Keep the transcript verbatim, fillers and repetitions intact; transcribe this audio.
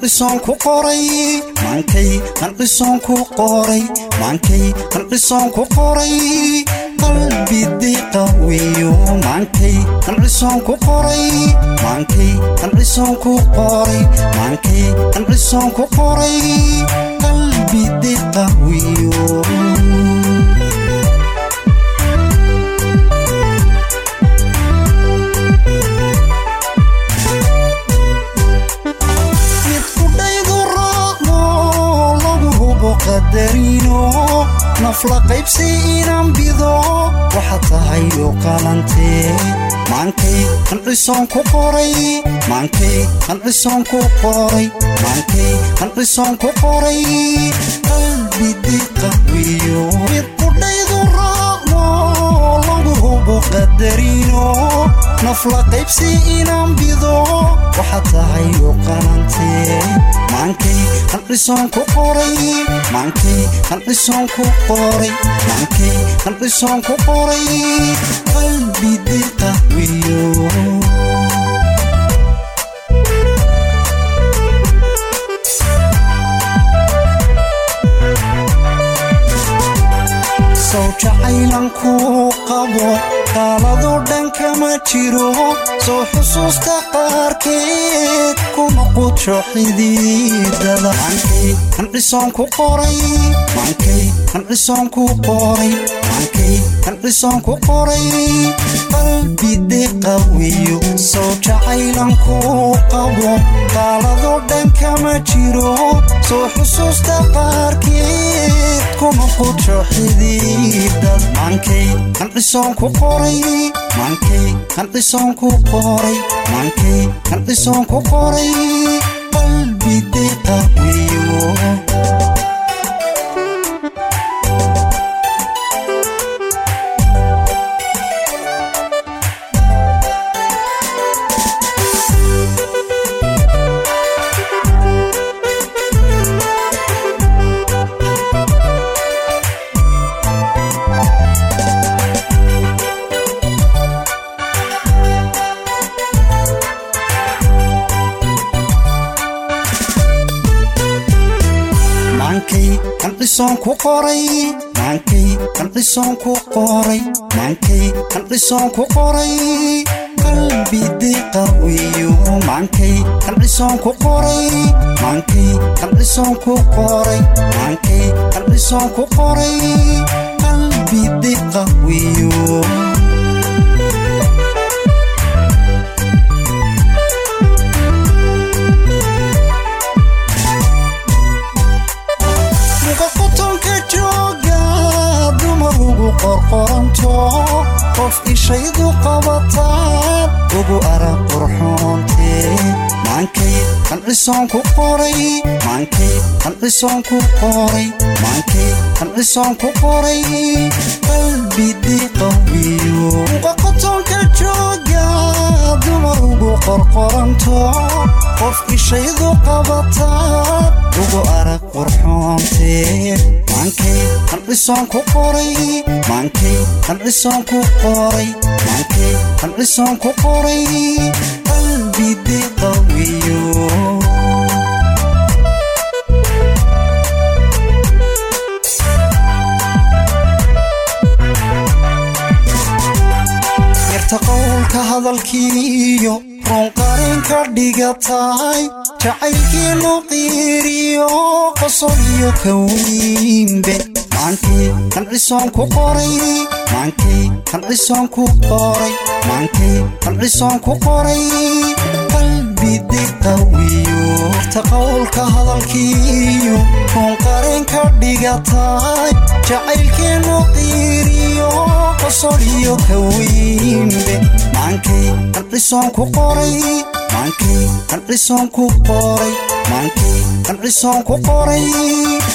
qanqisoon ku qoray maankay qanqisoon ku qoray maankay qanqisoon ku qoray qalbi diqawiyo maankay qanqisoon ku qoray maankay qanqisoon ku qoray maankay qanqisoon ku qoray qalbi diqawiyo qadarino nafla qaybsi inaan bido waxa tahay oo qalantee maankay qanqisoon ku qoray maankay qanqisoon ku qoray maankay qanqisoon ku qoray qalbi diqawiyo qudaydu raaqmo lagu hubo qadarino nafla qaybsi inaan bido waxa tahay oo qalantee maankay qanqisoon ku qoray maankay qanqisoon ku qoray maankay qanqisoon ku qoray qalbi diqawiyo soo jacaylan ku qabo qalado dhan kama jiro soo xusuusta qaarkeed kuma qudsho xididada maankay qanqisoon ku qoray maankay qanqisoon ku qoray maankay qanqisoon ku qoray qalbi diqawiyo soo jacaylan ku qabo qalado dhan kama jiro soo xusuusta qaarkeed kuma qudsho xididada maankay qanqisoon ku qoray maankay qanqisoon ku qoray maankay qanqisoon ku qoray qalbi diqawiyo qanqisoon ku qoray maankay qanqisoon ku qoray maankay qanqisoon ku qoray qalbi diqawiyo maankay qanqisoon ku qoray maankay qanqisoon ku qoray maankay qanqisoon ku qoray qalbi diqawiyo qorqoranto qof ishaydu qabataan ugu arag qurxoontee maankay qanqisoon ku qoray maankay qanqisoon ku qoray maankay qanqisoon ku qoray qalbi diqawiyo qoqotonka jooga dumar ugu qorqoranto qof ishaydu qabataan ugu arag qurxoontee maankay qanqisoon ku qoray maankay qanqisoon ku qoray maankay qanqisoon ku qoray qalbi diqawiyo yarta qowlka hadalkiiyo run qarin ka dhigatay jacaylkiinu qiiriyo qosol iyo kawiinbe maankay qanqisoon ku qoray maankay qanqisoon ku qoray maankay qanqisoon ku qoray qalbi diqawiyo yarta qowlka hadalkiiyo run qarin ka dhigatay jacaylkiinu qiiriyo qosol iyo kawiinbe maankay qanqisoon ku qoray maankay qanqisoon ku qoray maankay qanqisoon ku qoray